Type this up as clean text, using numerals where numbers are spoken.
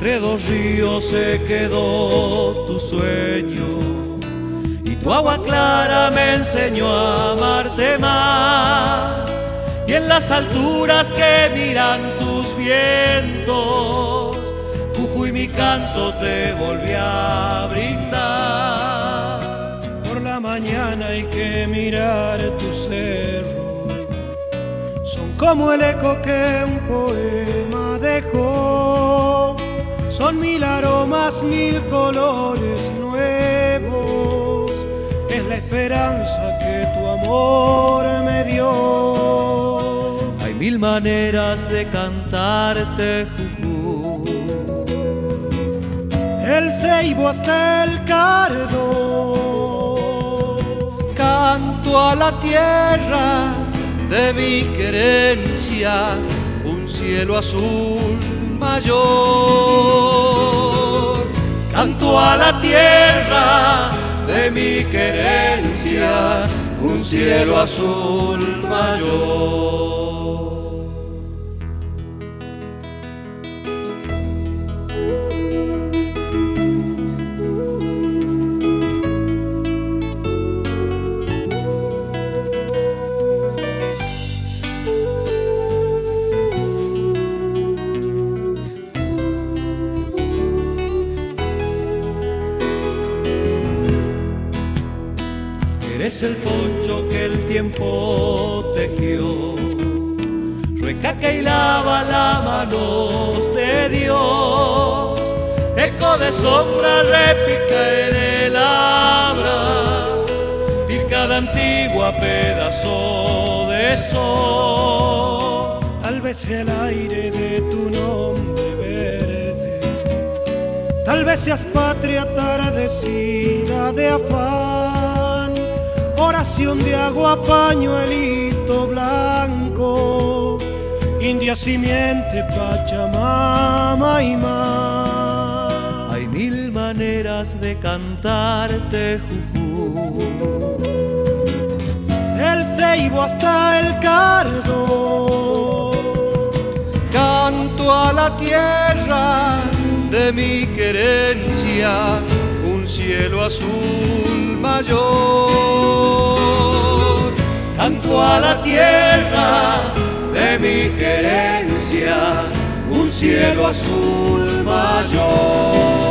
entre dos ríos se quedó tu sueño y tu agua clara me enseñó a amarte más. Y en las alturas que miran tus vientos, Jujuy mi canto te volví a brindar. Por la mañana hay que mirar tus cerros, son como el eco que un poema dejó. Son mil aromas, mil colores nuevos, es la esperanza que tu amor me dio. Hay mil maneras de cantarte, Jujuy, el ceibo hasta el cardo. Canto a la tierra de mi querencia, un cielo azul mayor. Canto a la tierra de mi querencia, un cielo azul mayor. Eres el poncho que el tiempo tejió, recaca y lava las manos de Dios. Eco de sombra repica en el abra, pircada antigua, pedazo de sol. Tal vez sea el aire de tu nombre verde, tal vez seas patria atardecida de afán, oración de agua, pañuelito blanco, india simiente, Pachamama y mar. Hay mil maneras de cantarte, Jujuy, el ceibo hasta el cardo. Canto a la tierra de mi querencia, un cielo azul mayor. Canto a la tierra de mi querencia, un cielo azul mayor.